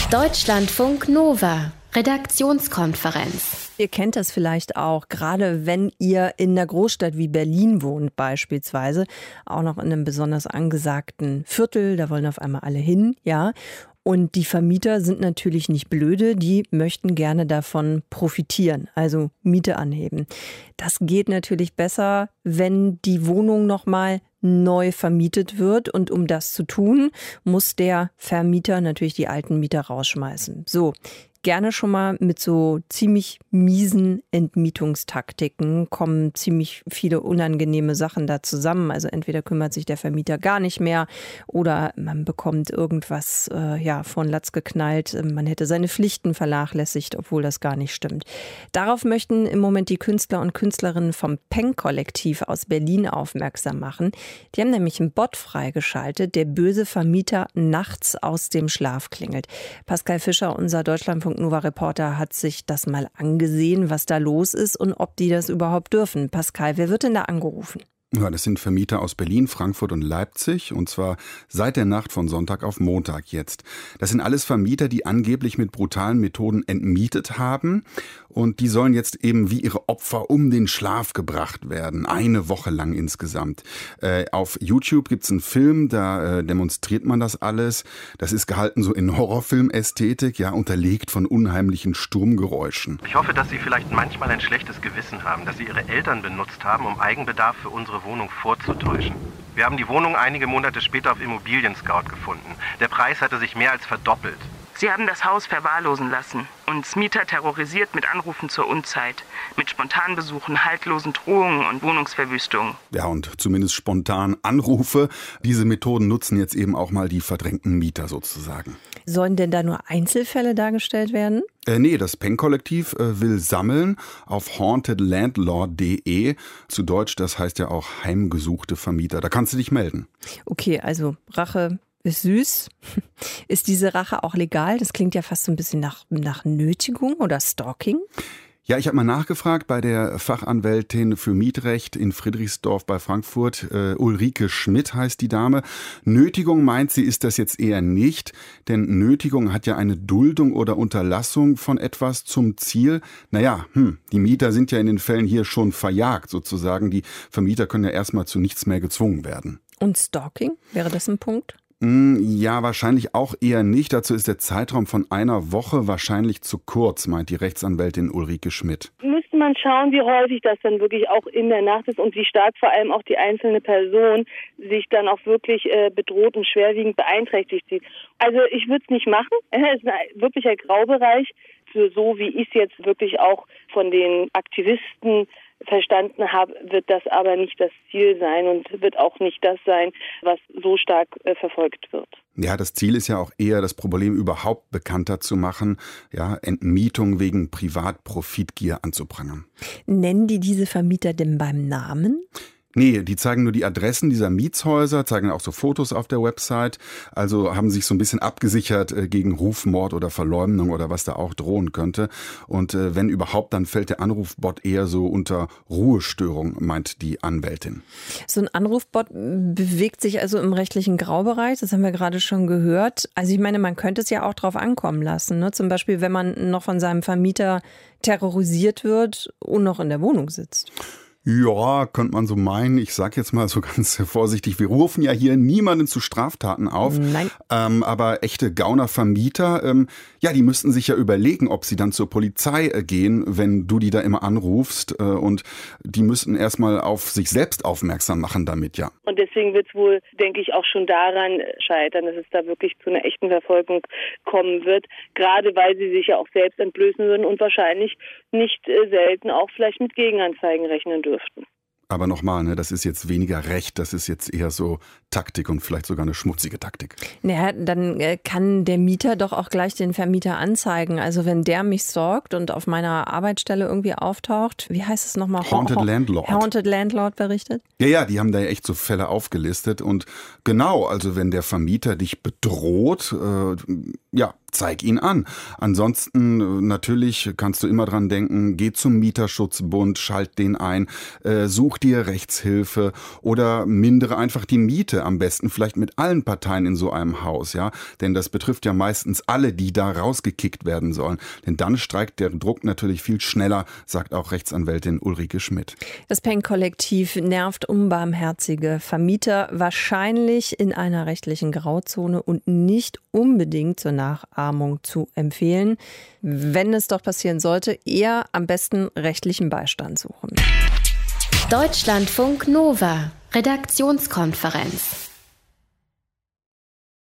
Deutschlandfunk Nova, Redaktionskonferenz. Ihr kennt das vielleicht auch, gerade wenn ihr in einer Großstadt wie Berlin wohnt beispielsweise, auch noch in einem besonders angesagten Viertel, da wollen auf einmal alle hin, ja. Und die Vermieter sind natürlich nicht blöde, die möchten gerne davon profitieren, also Miete anheben. Das geht natürlich besser, wenn die Wohnung nochmal neu vermietet wird. Und um das zu tun, muss der Vermieter natürlich die alten Mieter rausschmeißen. So. Gerne schon mal mit so ziemlich miesen Entmietungstaktiken kommen ziemlich viele unangenehme Sachen da zusammen. Also entweder kümmert sich der Vermieter gar nicht mehr oder man bekommt irgendwas von Latz geknallt. Man hätte seine Pflichten vernachlässigt, obwohl das gar nicht stimmt. Darauf möchten im Moment die Künstler und Künstlerinnen vom Peng-Kollektiv aus Berlin aufmerksam machen. Die haben nämlich einen Bot freigeschaltet, der böse Vermieter nachts aus dem Schlaf klingelt. Pascal Fischer, unser Deutschlandfunk Nova-Reporter, hat sich das mal angesehen, was da los ist und ob die das überhaupt dürfen. Pascal, wer wird denn da angerufen? Ja, das sind Vermieter aus Berlin, Frankfurt und Leipzig, und zwar seit der Nacht von Sonntag auf Montag jetzt. Das sind alles Vermieter, die angeblich mit brutalen Methoden entmietet haben, und die sollen jetzt eben wie ihre Opfer um den Schlaf gebracht werden, eine Woche lang insgesamt. Auf YouTube gibt's einen Film, da demonstriert man das alles. Das ist gehalten so in Horrorfilmästhetik, ja, unterlegt von unheimlichen Sturmgeräuschen. Ich hoffe, dass Sie vielleicht manchmal ein schlechtes Gewissen haben, dass Sie Ihre Eltern benutzt haben, um Eigenbedarf für unsere Wohnung vorzutäuschen. Wir haben die Wohnung einige Monate später auf Immobilien Scout gefunden. Der Preis hatte sich mehr als verdoppelt. Sie haben das Haus verwahrlosen lassen, uns Mieter terrorisiert mit Anrufen zur Unzeit, mit Spontanbesuchen, haltlosen Drohungen und Wohnungsverwüstungen. Ja, und zumindest spontan Anrufe. Diese Methoden nutzen jetzt eben auch mal die verdrängten Mieter sozusagen. Sollen denn da nur Einzelfälle dargestellt werden? Nee, das Peng-Kollektiv will sammeln auf hauntedlandlord.de. Zu Deutsch, das heißt ja auch heimgesuchte Vermieter. Da kannst du dich melden. Okay, also Rache ist süß. Ist diese Rache auch legal? Das klingt ja fast so ein bisschen nach Nötigung oder Stalking. Ja, ich habe mal nachgefragt bei der Fachanwältin für Mietrecht in Friedrichsdorf bei Frankfurt. Ulrike Schmidt heißt die Dame. Nötigung, meint sie, ist das jetzt eher nicht. Denn Nötigung hat ja eine Duldung oder Unterlassung von etwas zum Ziel. Naja, die Mieter sind ja in den Fällen hier schon verjagt sozusagen. Die Vermieter können ja erstmal zu nichts mehr gezwungen werden. Und Stalking, wäre das ein Punkt? Ja, wahrscheinlich auch eher nicht. Dazu ist der Zeitraum von einer Woche wahrscheinlich zu kurz, meint die Rechtsanwältin Ulrike Schmidt. Müsste man schauen, wie häufig das dann wirklich auch in der Nacht ist und wie stark vor allem auch die einzelne Person sich dann auch wirklich bedroht und schwerwiegend beeinträchtigt sieht. Also ich würde es nicht machen. Es ist ein wirklicher Graubereich. Für so wie ich es jetzt wirklich auch von den Aktivisten verstanden habe, wird das aber nicht das Ziel sein und wird auch nicht das sein, was so stark verfolgt wird. Ja, das Ziel ist ja auch eher, das Problem überhaupt bekannter zu machen, ja, Entmietung wegen Privatprofitgier anzuprangern. Nennen die diese Vermieter denn beim Namen? Nee, die zeigen nur die Adressen dieser Mietshäuser, zeigen auch so Fotos auf der Website. Also haben sich so ein bisschen abgesichert gegen Rufmord oder Verleumdung oder was da auch drohen könnte. Und wenn überhaupt, dann fällt der Anrufbot eher so unter Ruhestörung, meint die Anwältin. So ein Anrufbot bewegt sich also im rechtlichen Graubereich, das haben wir gerade schon gehört. Also ich meine, man könnte es ja auch drauf ankommen lassen, ne? Zum Beispiel, wenn man noch von seinem Vermieter terrorisiert wird und noch in der Wohnung sitzt. Ja, könnte man so meinen. Ich sag jetzt mal so ganz vorsichtig, wir rufen ja hier niemanden zu Straftaten auf. Nein. Aber echte Gaunervermieter, die müssten sich ja überlegen, ob sie dann zur Polizei gehen, wenn du die da immer anrufst. Und die müssten erstmal auf sich selbst aufmerksam machen damit, ja. Und deswegen wird es wohl, denke ich, auch schon daran scheitern, dass es da wirklich zu einer echten Verfolgung kommen wird. Gerade weil sie sich ja auch selbst entblößen würden und wahrscheinlich nicht selten auch vielleicht mit Gegenanzeigen rechnen dürften. Aber nochmal, ne, das ist jetzt weniger Recht, das ist jetzt eher so Taktik und vielleicht sogar eine schmutzige Taktik. Naja, dann kann der Mieter doch auch gleich den Vermieter anzeigen. Also wenn der mich stalkt und auf meiner Arbeitsstelle irgendwie auftaucht, wie heißt es nochmal? Haunted Landlord. Haunted Landlord berichtet? Ja, die haben da ja echt so Fälle aufgelistet. Und genau, also wenn der Vermieter dich bedroht, zeig ihn an. Ansonsten natürlich kannst du immer dran denken, geh zum Mieterschutzbund, schalt den ein, such dir Rechtshilfe oder mindere einfach die Miete, am besten vielleicht mit allen Parteien in so einem Haus, ja, denn das betrifft ja meistens alle, die da rausgekickt werden sollen, denn dann steigt der Druck natürlich viel schneller, sagt auch Rechtsanwältin Ulrike Schmidt. Das Penn-Kollektiv nervt unbarmherzige Vermieter, wahrscheinlich in einer rechtlichen Grauzone und nicht unbedingt zur Nachahmung zu empfehlen. Wenn es doch passieren sollte, eher am besten rechtlichen Beistand suchen. Deutschlandfunk Nova, Redaktionskonferenz.